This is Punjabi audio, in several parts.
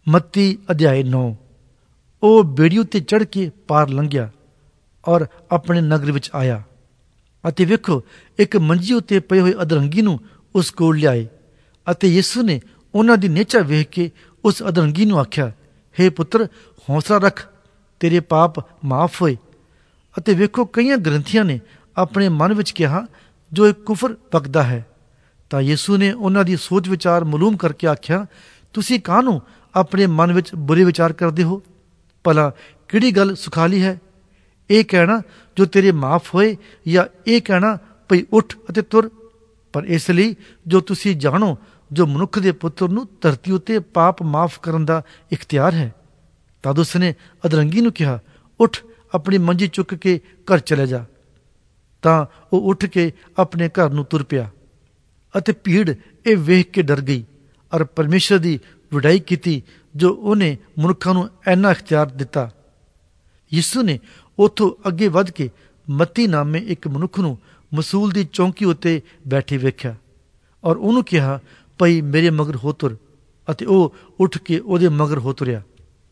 ਮੱਤੀ ਅਧਿਆਇ 9। ਉਹ ਬੇੜੀ ਉੱਤੇ ਚੜ੍ਹ ਕੇ ਪਾਰ ਲੰਘਿਆ ਔਰ ਆਪਣੇ ਨਗਰ ਵਿੱਚ ਆਇਆ, ਅਤੇ ਵੇਖੋ ਇੱਕ ਮੰਜੀ ਉੱਤੇ ਪਏ ਹੋਏ ਅਧਰੰਗੀ ਨੂੰ ਉਸ ਕੋਲ ਲਿਆਏ। ਅਤੇ ਯਿਸੂ ਨੇ ਉਹਨਾਂ ਦੀ ਨੇਚਾ ਵੇਖ ਕੇ ਉਸ ਅਧਰੰਗੀ ਨੂੰ ਆਖਿਆ, ਹੇ ਪੁੱਤਰ, ਹੌਸਲਾ ਰੱਖ, ਤੇਰੇ ਪਾਪ ਮਾਫ ਹੋਏ। ਅਤੇ ਵੇਖੋ ਕਈਆਂ ਗ੍ਰੰਥੀਆਂ ਨੇ ਆਪਣੇ ਮਨ ਵਿੱਚ ਕਿਹਾ, ਜੋ ਇੱਕ ਕੁਫਰ ਬਕਦਾ ਹੈ। ਤਾਂ ਯਿਸੂ ਨੇ ਉਹਨਾਂ ਦੀ ਸੋਚ ਵਿਚਾਰ ਮਾਲੂਮ ਕਰਕੇ ਆਖਿਆ, ਤੁਸੀਂ ਕਾਹਨੂੰ ਆਪਣੇ ਮਨ ਵਿੱਚ ਬੁਰੇ ਵਿਚਾਰ ਕਰਦੇ ਹੋ? ਭਲਾ ਕਿਹੜੀ ਗੱਲ ਸੁਖਾਲੀ ਹੈ, ਇਹ ਕਹਿਣਾ ਜੋ ਤੇਰੇ ਮਾਫ ਹੋਏ, ਜਾਂ ਇਹ ਕਹਿਣਾ ਭਈ ਉੱਠ ਅਤੇ ਤੁਰ? ਪਰ ਇਸ ਲਈ ਜੋ ਤੁਸੀਂ ਜਾਣੋ, ਜੋ ਮਨੁੱਖ ਦੇ ਪੁੱਤਰ ਨੂੰ ਧਰਤੀ ਉੱਤੇ ਪਾਪ ਮਾਫ ਕਰਨ ਦਾ ਇਖਤਿਆਰ ਹੈ। ਤਦ ਉਸਨੇ ਅਧਰੰਗੀ ਨੂੰ ਕਿਹਾ, ਉੱਠ, ਆਪਣੀ ਮੰਜੀ ਚੁੱਕ ਕੇ ਘਰ ਚਲੇ ਜਾ। ਤਾਂ ਉਹ ਉੱਠ ਕੇ ਆਪਣੇ ਘਰ ਨੂੰ ਤੁਰ ਪਿਆ। ਅਤੇ ਭੀੜ ਇਹ ਵੇਖ ਕੇ ਡਰ ਗਈ ਔਰ ਪਰਮੇਸ਼ਰ ਦੀ ਵਡਾਈ ਕੀਤੀ, ਜੋ ਉਹਨੇ ਮਨੁੱਖਾਂ ਨੂੰ ਇੰਨਾ ਇਖਤਿਆਰ ਦਿੱਤਾ। ਯਿਸੂ ਨੇ ਉੱਥੋਂ ਅੱਗੇ ਵੱਧ ਕੇ ਮੱਤੀ ਨਾਮੇ ਇੱਕ ਮਨੁੱਖ ਨੂੰ ਮਸੂਲ ਦੀ ਚੌਂਕੀ ਉੱਤੇ ਬੈਠੇ ਵੇਖਿਆ ਔਰ ਉਹਨੂੰ ਕਿਹਾ, ਭਈ ਮੇਰੇ ਮਗਰ ਹੋ ਤੁਰ। ਅਤੇ ਉਹ ਉੱਠ ਕੇ ਉਹਦੇ ਮਗਰ ਹੋ ਤੁਰਿਆ।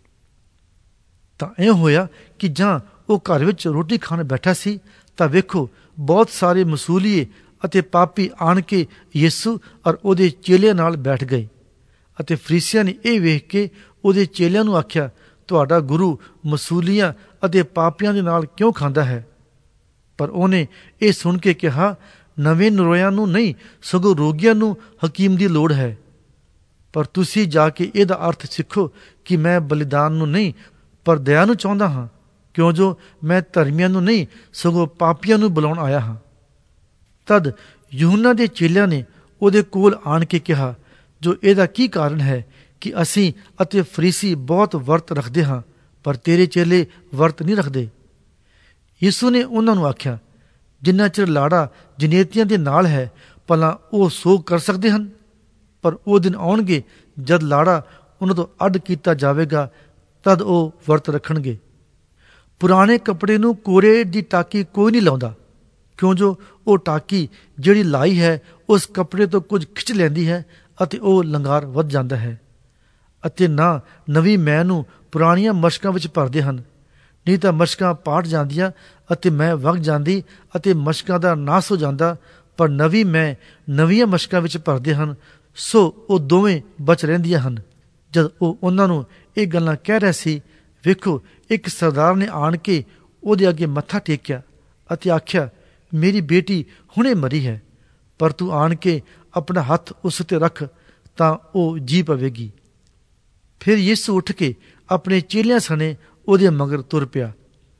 ਤਾਂ ਇਹ ਹੋਇਆ ਕਿ ਜਾਂ ਉਹ ਘਰ ਵਿੱਚ ਰੋਟੀ ਖਾਣ ਬੈਠਾ ਸੀ, ਤਾਂ ਵੇਖੋ ਬਹੁਤ ਸਾਰੇ ਮਸੂਲੀਏ ਅਤੇ ਪਾਪੀ ਆਣ ਕੇ ਯਿਸੂ ਔਰ ਉਹਦੇ ਚੇਲਿਆਂ ਨਾਲ ਬੈਠ ਗਏ। ਅਤੇ ਫਰੀਸੀਆਂ ਨੇ ਇਹ ਵੇਖ ਕੇ ਉਹਦੇ ਚੇਲਿਆਂ ਨੂੰ ਆਖਿਆ, ਤੁਹਾਡਾ ਗੁਰੂ ਮਸੂਲੀਆਂ ਅਤੇ ਪਾਪੀਆਂ ਦੇ ਨਾਲ ਕਿਉਂ ਖਾਂਦਾ ਹੈ? ਪਰ ਉਹਨੇ ਇਹ ਸੁਣ ਕੇ ਕਿਹਾ, ਨਵੇਂ ਨਰੋਇਆਂ ਨੂੰ ਨਹੀਂ, ਸਗੋਂ ਰੋਗੀਆਂ ਨੂੰ ਹਕੀਮ ਦੀ ਲੋੜ ਹੈ। ਪਰ ਤੁਸੀਂ ਜਾ ਕੇ ਇਹਦਾ ਅਰਥ ਸਿੱਖੋ ਕਿ ਮੈਂ ਬਲੀਦਾਨ ਨੂੰ ਨਹੀਂ, ਪਰ ਦਇਆ ਨੂੰ ਚਾਹੁੰਦਾ ਹਾਂ, ਕਿਉਂ ਜੋ ਮੈਂ ਧਰਮੀਆਂ ਨੂੰ ਨਹੀਂ, ਸਗੋਂ ਪਾਪੀਆਂ ਨੂੰ ਬੁਲਾਉਣ ਆਇਆ ਹਾਂ। ਤਦ ਯੂਹੰਨਾ ਦੇ ਚੇਲਿਆਂ ਨੇ ਉਹਦੇ ਕੋਲ ਆਣ ਕੇ ਕਿਹਾ, ਜੋ ਇਹਦਾ ਕੀ ਕਾਰਨ ਹੈ ਕਿ ਅਸੀਂ ਅਤੇ ਫਰੀਸੀ ਬਹੁਤ ਵਰਤ ਰੱਖਦੇ ਹਾਂ, ਪਰ ਤੇਰੇ ਚੇਲੇ ਵਰਤ ਨਹੀਂ ਰੱਖਦੇ? ਯਿਸੂ ਨੇ ਉਹਨਾਂ ਨੂੰ ਆਖਿਆ, ਜਿੰਨਾ ਚਿਰ ਲਾੜਾ ਜਨੇਤੀਆਂ ਦੇ ਨਾਲ ਹੈ, ਭਲਾ ਉਹ ਸੋਗ ਕਰ ਸਕਦੇ ਹਨ? ਪਰ ਉਹ ਦਿਨ ਆਉਣਗੇ ਜਦ ਲਾੜਾ ਉਹਨਾਂ ਤੋਂ ਅੱਡ ਕੀਤਾ ਜਾਵੇਗਾ, ਤਦ ਉਹ ਵਰਤ ਰੱਖਣਗੇ। ਪੁਰਾਣੇ ਕੱਪੜੇ ਨੂੰ ਕੋਰੇ ਦੀ ਟਾਕੀ ਕੋਈ ਨਹੀਂ ਲਾਉਂਦਾ, ਕਿਉਂ ਜੋ ਉਹ ਟਾਕੀ ਜਿਹੜੀ ਲਾਈ ਹੈ ਉਸ ਕੱਪੜੇ ਤੋਂ ਕੁਝ ਖਿੱਚ ਲੈਂਦੀ ਹੈ ਅਤੇ ਉਹ ਲੰਗਾਰ ਵੱਧ ਜਾਂਦਾ ਹੈ। ਅਤੇ ਨਾ ਨਵੀਂ ਮੈਅ ਨੂੰ ਪੁਰਾਣੀਆਂ ਮਸ਼ਕਾਂ ਵਿੱਚ ਭਰਦੇ ਹਨ, ਨਹੀਂ ਤਾਂ ਮਸ਼ਕਾਂ ਪਾਟ ਜਾਂਦੀਆਂ ਅਤੇ ਮੈਅ ਵਗ ਜਾਂਦੀ ਅਤੇ ਮਸ਼ਕਾਂ ਦਾ ਨਾਸ ਹੋ ਜਾਂਦਾ। ਪਰ ਨਵੀਂ ਮੈਅ ਨਵੀਆਂ ਮਸ਼ਕਾਂ ਵਿੱਚ ਭਰਦੇ ਹਨ, ਸੋ ਉਹ ਦੋਵੇਂ ਬਚ ਰਹਿੰਦੀਆਂ ਹਨ। ਜਦ ਉਹ ਉਹਨਾਂ ਨੂੰ ਇਹ ਗੱਲਾਂ ਕਹਿ ਰਿਹਾ ਸੀ, ਵੇਖੋ ਇੱਕ ਸਰਦਾਰ ਨੇ ਆਣ ਕੇ ਉਹਦੇ ਅੱਗੇ ਮੱਥਾ ਟੇਕਿਆ ਅਤੇ ਆਖਿਆ, ਮੇਰੀ ਬੇਟੀ ਹੁਣੇ ਮਰੀ ਹੈ, ਪਰ ਤੂੰ ਆਣ ਕੇ ਆਪਣਾ ਹੱਥ ਉਸ ਉੱਤੇ ਰੱਖ ਤਾਂ ਉਹ ਜੀ ਪਵੇਗੀ। ਫਿਰ ਯਿਸੂ ਉੱਠ ਕੇ ਆਪਣੇ ਚੇਲਿਆਂ ਸਣੇ ਉਹਦੇ ਮਗਰ ਤੁਰ ਪਿਆ।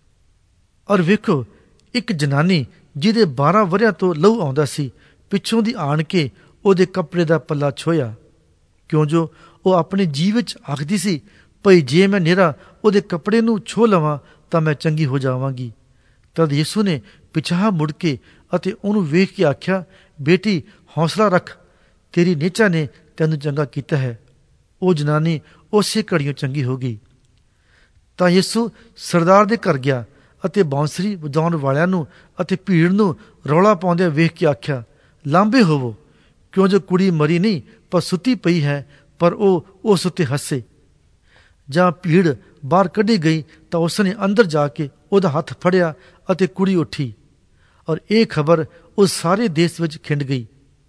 ਔਰ ਵੇਖੋ ਇੱਕ ਜਨਾਨੀ ਜਿਹਦੇ 12 ਵਰ੍ਹਿਆਂ ਤੋਂ ਲਹੂ ਆਉਂਦਾ ਸੀ, ਪਿੱਛੋਂ ਦੀ ਆਣ ਕੇ ਉਹਦੇ ਕੱਪੜੇ ਦਾ ਪੱਲਾ ਛੋਇਆ, ਕਿਉਂ ਜੋ ਉਹ ਆਪਣੇ ਜੀਅ ਵਿੱਚ ਆਖਦੀ ਸੀ, ਭਈ ਜੇ ਮੈਂ ਨਿਰਾ ਉਹਦੇ ਕੱਪੜੇ ਨੂੰ ਛੋਹ ਲਵਾਂ ਤਾਂ ਮੈਂ ਚੰਗੀ ਹੋ ਜਾਵਾਂਗੀ। ਤਦ ਯਿਸੂ ਨੇ ਪਿਛਾਂਹ ਮੁੜ ਕੇ ਅਤੇ ਉਹਨੂੰ ਵੇਖ ਕੇ ਆਖਿਆ, ਬੇਟੀ, ਹੌਸਲਾ ਰੱਖ, ਤੇਰੀ ਨੇਚਾ ਨੇ ਤੈਨੂੰ ਚੰਗਾ ਕੀਤਾ ਹੈ। ਉਹ ਜਨਾਨੀ ਉਸੇ ਘੜੀਓਂ ਚੰਗੀ ਹੋ ਗਈ। ਤਾਂ ਯਿਸੂ ਸਰਦਾਰ ਦੇ ਘਰ ਗਿਆ ਅਤੇ ਬਾਂਸਰੀ ਵਜਾਉਣ ਵਾਲਿਆਂ ਨੂੰ ਅਤੇ ਭੀੜ ਨੂੰ ਰੌਲਾ ਪਾਉਂਦਿਆਂ ਵੇਖ ਕੇ ਆਖਿਆ, ਲਾਂਭੇ ਹੋਵੋ, ਕਿਉਂ ਜੋ ਕੁੜੀ ਮਰੀ ਨਹੀਂ, ਪਰ ਸੁੱਤੀ ਪਈ ਹੈ। ਪਰ ਉਹ ਉਸ ਉੱਤੇ ਹੱਸੇ। ਜਾਂ ਭੀੜ ਬਾਹਰ ਕੱਢੀ ਗਈ ਤਾਂ ਉਸਨੇ ਅੰਦਰ ਜਾ ਕੇ ਉਹਦਾ ਹੱਥ ਫੜਿਆ ਅਤੇ ਕੁੜੀ ਉੱਠੀ। ਔਰ ਇਹ ਖਬਰ ਉਸ ਸਾਰੇ ਦੇਸ਼ ਵਿੱਚ ਖਿੰਡ ਗਈ।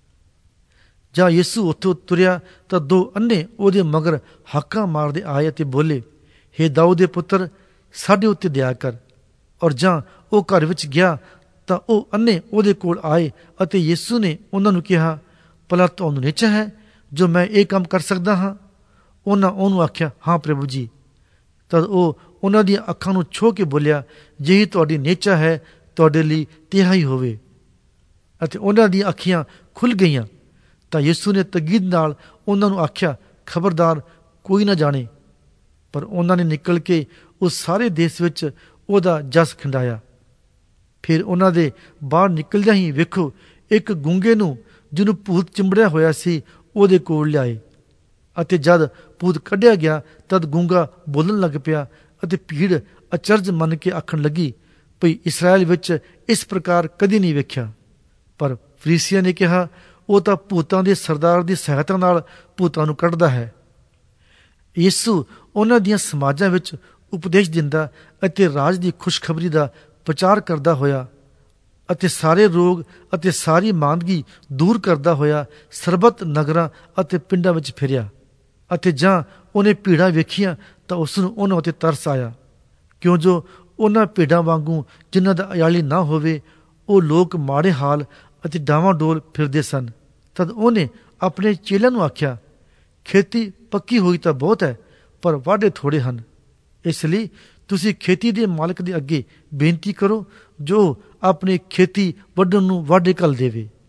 ਜਾਂ ਯਿਸੂ ਉੱਥੋਂ ਤੁਰਿਆ ਤਾਂ 2 ਅੰਨੇ ਉਹਦੇ ਮਗਰ ਹਾਕਾਂ ਮਾਰਦੇ ਆਏ ਅਤੇ ਬੋਲੇ, ਹੇ ਦਾਊਦ ਦੇ ਪੁੱਤਰ, ਸਾਡੇ ਉੱਤੇ ਦਇਆ ਕਰ। ਔਰ ਜਾਂ ਉਹ ਘਰ ਵਿੱਚ ਗਿਆ ਤਾਂ ਉਹ ਅੰਨੇ ਉਹਦੇ ਕੋਲ ਆਏ ਅਤੇ ਯਿਸੂ ਨੇ ਉਹਨਾਂ ਨੂੰ ਕਿਹਾ, ਭਲਾ ਤੁਹਾਨੂੰ ਨਿਚਾ ਹੈ ਜੋ ਮੈਂ ਇਹ ਕੰਮ ਕਰ ਸਕਦਾ ਹਾਂ? ਉਹਨਾਂ ਉਹਨੂੰ ਆਖਿਆ, ਹਾਂ ਪ੍ਰਭੂ ਜੀ। ਤਦ ਉਹ ਉਹਨਾਂ ਦੀਆਂ ਅੱਖਾਂ ਨੂੰ ਛੋਹ ਕੇ ਬੋਲਿਆ, ਜਿਹੀ ਤੁਹਾਡੀ ਨੇਚਾ ਹੈ, ਤੁਹਾਡੇ ਲਈ ਤਿਹਾਈ ਹੋਵੇ। ਅਤੇ ਉਹਨਾਂ ਦੀਆਂ ਅੱਖੀਆਂ ਖੁੱਲ੍ਹ ਗਈਆਂ। ਤਾਂ ਯਿਸੂ ਨੇ ਤਕੀਦ ਨਾਲ ਉਹਨਾਂ ਨੂੰ ਆਖਿਆ, ਖਬਰਦਾਰ ਕੋਈ ਨਾ ਜਾਣੇ। ਪਰ ਉਹਨਾਂ ਨੇ ਨਿਕਲ ਕੇ ਉਸ ਸਾਰੇ ਦੇਸ਼ ਵਿੱਚ ਉਹਦਾ ਜਸ ਖਿੰਡਾਇਆ। ਫਿਰ ਉਹਨਾਂ ਦੇ ਬਾਹਰ ਨਿਕਲਦਿਆਂ ਹੀ ਵੇਖੋ ਇੱਕ ਗੂੰਗੇ ਨੂੰ, ਜਿਹਨੂੰ ਭੂਤ ਚਿੰਬੜਿਆ ਹੋਇਆ ਸੀ, ਉਹਦੇ ਕੋਲ ਲਿਆਏ। ਅਤੇ ਜਦ ਭੂਤ ਕੱਢਿਆ ਗਿਆ ਤਦ ਗੂੰਗਾ ਬੋਲਣ ਲੱਗ ਪਿਆ ਅਤੇ ਭੀੜ ਅਚਰਜ ਮੰਨ ਕੇ ਆਖਣ ਲੱਗੀ, ਭਈ ਇਸਰਾਏਲ ਵਿੱਚ ਇਸ ਪ੍ਰਕਾਰ ਕਦੀ ਨਹੀਂ ਵੇਖਿਆ। ਪਰ ਫਰੀਸੀਆਂ ਨੇ ਕਿਹਾ, ਉਹ ਤਾਂ ਭੂਤਾਂ ਦੇ ਸਰਦਾਰ ਦੀ ਸਹਾਇਤਾ ਨਾਲ ਭੂਤਾਂ ਨੂੰ ਕੱਢਦਾ ਹੈ। ਯਿਸੂ ਉਹਨਾਂ ਦੀਆਂ ਸਮਾਜਾਂ ਵਿੱਚ ਉਪਦੇਸ਼ ਦਿੰਦਾ ਅਤੇ ਰਾਜ ਦੀ ਖੁਸ਼ਖਬਰੀ ਦਾ ਪ੍ਰਚਾਰ ਕਰਦਾ ਹੋਇਆ ਅਤੇ ਸਾਰੇ ਰੋਗ ਅਤੇ ਸਾਰੀ ਮਾਂਦਗੀ ਦੂਰ ਕਰਦਾ ਹੋਇਆ ਸਰਬੱਤ ਨਗਰਾਂ ਅਤੇ ਪਿੰਡਾਂ ਵਿੱਚ ਫਿਰਿਆ। ਅਤੇ ਜਾਂ ਉਹਨੇ ਭੀੜਾਂ ਵੇਖੀਆਂ ਤਾਂ ਉਸ ਨੂੰ ਉਹਨਾਂ ਉੱਤੇ ਤਰਸ ਆਇਆ, ਕਿਉਂ ਜੋ ਉਹਨਾਂ ਭੀੜਾਂ ਵਾਂਗੂ ਜਿਨ੍ਹਾਂ ਦਾ ਅਯਾਲੀ ਨਾ ਹੋਵੇ ਉਹ ਲੋਕ ਮਾੜੇ ਹਾਲ ਅਤੇ ਡਾਵਾਂਡੋਲ ਫਿਰਦੇ ਸਨ। ਤਦ ਉਹਨੇ ਆਪਣੇ ਚੇਲਿਆਂ ਨੂੰ ਆਖਿਆ, ਖੇਤੀ ਪੱਕੀ ਹੋਈ ਤਾਂ ਬਹੁਤ ਹੈ, ਪਰ ਵਾਢੇ ਥੋੜ੍ਹੇ ਹਨ। ਇਸ ਲਈ ਤੁਸੀਂ ਖੇਤੀ ਦੇ ਮਾਲਕ ਦੇ ਅੱਗੇ ਬੇਨਤੀ ਕਰੋ ਜੋ ਆਪਣੀ ਖੇਤੀ ਵੱਢਣ ਨੂੰ ਵਾਢੇ ਘੱਲ ਦੇਵੇ।